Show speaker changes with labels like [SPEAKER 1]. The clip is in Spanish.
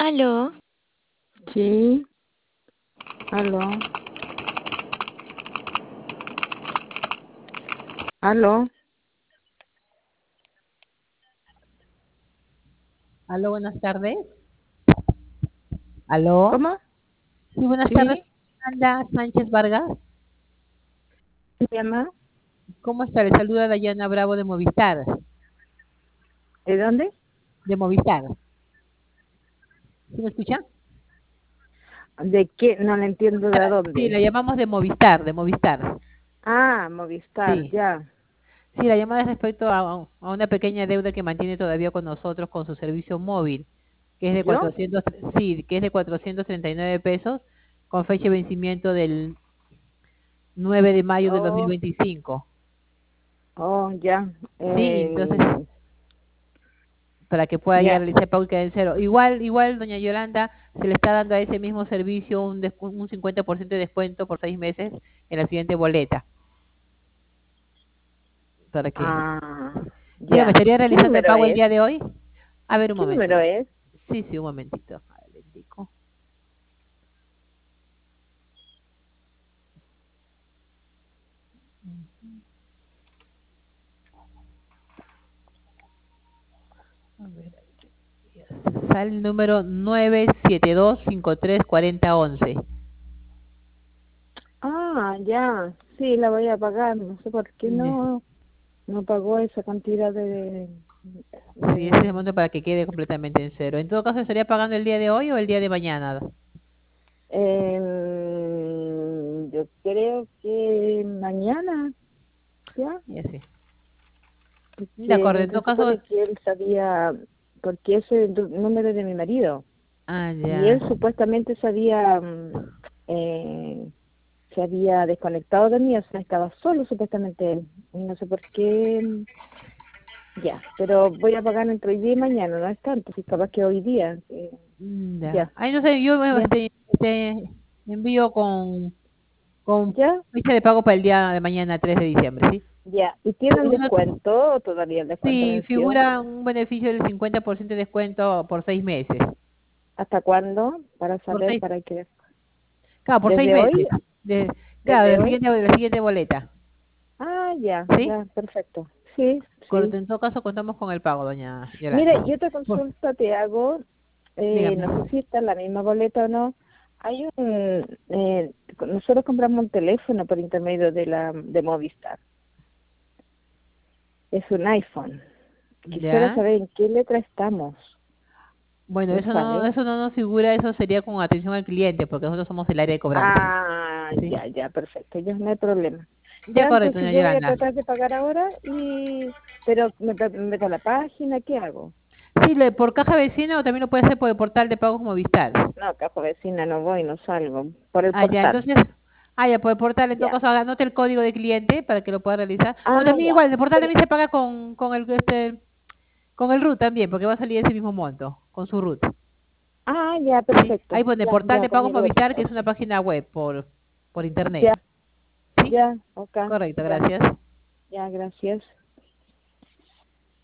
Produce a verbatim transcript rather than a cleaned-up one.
[SPEAKER 1] Aló,
[SPEAKER 2] Sí, aló, aló,
[SPEAKER 3] Aló, buenas tardes. Aló.
[SPEAKER 2] ¿cómo?
[SPEAKER 3] Sí, buenas tardes.
[SPEAKER 2] Sí,
[SPEAKER 3] Anda Sánchez Vargas.
[SPEAKER 2] ¿se llama?
[SPEAKER 3] ¿Cómo está? Le saluda Dayana Bravo de Movistar.
[SPEAKER 2] ¿De dónde?
[SPEAKER 3] De Movistar. ¿Sí me escucha?
[SPEAKER 2] ¿De qué? No le entiendo de
[SPEAKER 3] Sí,
[SPEAKER 2] dónde.
[SPEAKER 3] la llamamos de Movistar, de Movistar.
[SPEAKER 2] Ah, Movistar,
[SPEAKER 3] Sí.
[SPEAKER 2] ya.
[SPEAKER 3] Sí, la llamada es respecto a, a una pequeña deuda que mantiene todavía con nosotros con su servicio móvil, que es de
[SPEAKER 2] ¿Yo?
[SPEAKER 3] cuatrocientos, sí, que es de cuatrocientos treinta y nueve pesos, con fecha de vencimiento del nueve de mayo del dos mil
[SPEAKER 2] Oh,
[SPEAKER 3] veinticinco.
[SPEAKER 2] oh, ya.
[SPEAKER 3] Sí, entonces
[SPEAKER 2] Eh,
[SPEAKER 3] para que pueda ya
[SPEAKER 2] ya.
[SPEAKER 3] realizar pago y quede en cero. Igual, igual, doña Yolanda, se le está dando a ese mismo servicio un, des- un cincuenta por ciento de descuento por seis meses en la siguiente boleta. ¿Para qué?
[SPEAKER 2] Ah,
[SPEAKER 3] Dígame,
[SPEAKER 2] ya.
[SPEAKER 3] ¿estaría
[SPEAKER 2] ¿Qué
[SPEAKER 3] realizando el
[SPEAKER 2] número
[SPEAKER 3] pago el
[SPEAKER 2] es?
[SPEAKER 3] día de hoy? A ver, un
[SPEAKER 2] ¿Qué
[SPEAKER 3] momento.
[SPEAKER 2] número es?
[SPEAKER 3] Sí, sí, un momentito. A ver, le indico. A ver, sale el número nueve siete dos cinco tres cuatro cero once.
[SPEAKER 2] Ah, ya. Sí, la voy a pagar. No sé por qué
[SPEAKER 3] Ya.
[SPEAKER 2] no, no pagó esa cantidad de,
[SPEAKER 3] Sí, ese es el
[SPEAKER 2] de,
[SPEAKER 3] monto para que quede completamente en cero. En todo caso, ¿estaría pagando el día de hoy o el día de mañana?
[SPEAKER 2] Em, yo creo que mañana, ¿ya?
[SPEAKER 3] Ya sí. De acuerdo,
[SPEAKER 2] Porque
[SPEAKER 3] en
[SPEAKER 2] se
[SPEAKER 3] todo caso,
[SPEAKER 2] supone que él sabía, porque ese es el du- número de mi marido,
[SPEAKER 3] ah,
[SPEAKER 2] y
[SPEAKER 3] ya.
[SPEAKER 2] él supuestamente sabía, mm, eh, se había desconectado de mí, o sea, estaba solo supuestamente él, y no sé por qué, mm, ya, pero voy a pagar entre hoy día y mañana, no es tanto, si capaz que hoy día, eh,
[SPEAKER 3] Mm, ya.
[SPEAKER 2] ya,
[SPEAKER 3] Ay, no sé, yo me
[SPEAKER 2] ya,
[SPEAKER 3] este, este, envío con, con
[SPEAKER 2] ya,
[SPEAKER 3] fecha de pago para el día de mañana, tres de diciembre, ¿sí?
[SPEAKER 2] ya, ¿y tiene un
[SPEAKER 3] Pero eso-
[SPEAKER 2] descuento o todavía el descuento
[SPEAKER 3] sí,
[SPEAKER 2] venció?
[SPEAKER 3] figura un beneficio del cincuenta por ciento de descuento por seis meses.
[SPEAKER 2] ¿Hasta cuándo? Para
[SPEAKER 3] Por
[SPEAKER 2] saber,
[SPEAKER 3] seis,
[SPEAKER 2] para qué.
[SPEAKER 3] claro, por seis
[SPEAKER 2] ¿Desde hoy?
[SPEAKER 3] meses. De, claro,
[SPEAKER 2] ¿Desde
[SPEAKER 3] la
[SPEAKER 2] hoy?
[SPEAKER 3] siguiente, la siguiente boleta.
[SPEAKER 2] Ah, ya,
[SPEAKER 3] ¿Sí?
[SPEAKER 2] ya, perfecto. Sí,
[SPEAKER 3] Correcto,
[SPEAKER 2] sí.
[SPEAKER 3] en todo caso contamos con el pago, doña
[SPEAKER 2] Mire,
[SPEAKER 3] Yolanda.
[SPEAKER 2] yo te
[SPEAKER 3] Por-
[SPEAKER 2] consulta te hago, eh,
[SPEAKER 3] dígame.
[SPEAKER 2] no sé si está en la misma boleta o no. Hay un, eh, nosotros compramos un teléfono por intermedio de la de Movistar. Es un iPhone. Quisiera
[SPEAKER 3] ¿Ya?
[SPEAKER 2] saber en qué letra estamos.
[SPEAKER 3] Bueno,
[SPEAKER 2] ¿Lo
[SPEAKER 3] eso no,
[SPEAKER 2] sabe?
[SPEAKER 3] eso no nos figura, eso sería con atención al cliente, porque nosotros somos el área de cobranza.
[SPEAKER 2] Ah,
[SPEAKER 3] ¿Sí?
[SPEAKER 2] ya, ya, perfecto. Ya no hay problema.
[SPEAKER 3] Ya,
[SPEAKER 2] Ya,
[SPEAKER 3] correcto,
[SPEAKER 2] entonces
[SPEAKER 3] doña
[SPEAKER 2] yo voy a
[SPEAKER 3] Yolanda.
[SPEAKER 2] tratar de pagar ahora y, pero me, me meto a la página, ¿qué hago?
[SPEAKER 3] Sí, le- por caja vecina o también lo puede hacer por el portal de pagos Movistar.
[SPEAKER 2] No, cajo vecina, no voy, no salgo. Por el
[SPEAKER 3] Ah, ya,
[SPEAKER 2] portal.
[SPEAKER 3] entonces, ah, ya, por el portal, en todo
[SPEAKER 2] Ya.
[SPEAKER 3] caso, anote el código de cliente para que lo pueda realizar. O
[SPEAKER 2] Ah,
[SPEAKER 3] también
[SPEAKER 2] ya.
[SPEAKER 3] igual, el portal
[SPEAKER 2] Pero-
[SPEAKER 3] también se paga con, con el, este, con el RUT también, porque va a salir ese mismo monto, con su RUT.
[SPEAKER 2] ah, ya,
[SPEAKER 3] ¿Sí?
[SPEAKER 2] perfecto.
[SPEAKER 3] Ahí pone
[SPEAKER 2] Ya,
[SPEAKER 3] portal
[SPEAKER 2] ya,
[SPEAKER 3] de
[SPEAKER 2] con
[SPEAKER 3] pagos
[SPEAKER 2] mi red,
[SPEAKER 3] Movistar, que es una
[SPEAKER 2] entonces.
[SPEAKER 3] página web por, por internet.
[SPEAKER 2] Ya,
[SPEAKER 3] ¿Sí?
[SPEAKER 2] ya, ok.
[SPEAKER 3] Correcto,
[SPEAKER 2] Ya,
[SPEAKER 3] gracias.
[SPEAKER 2] ya, gracias.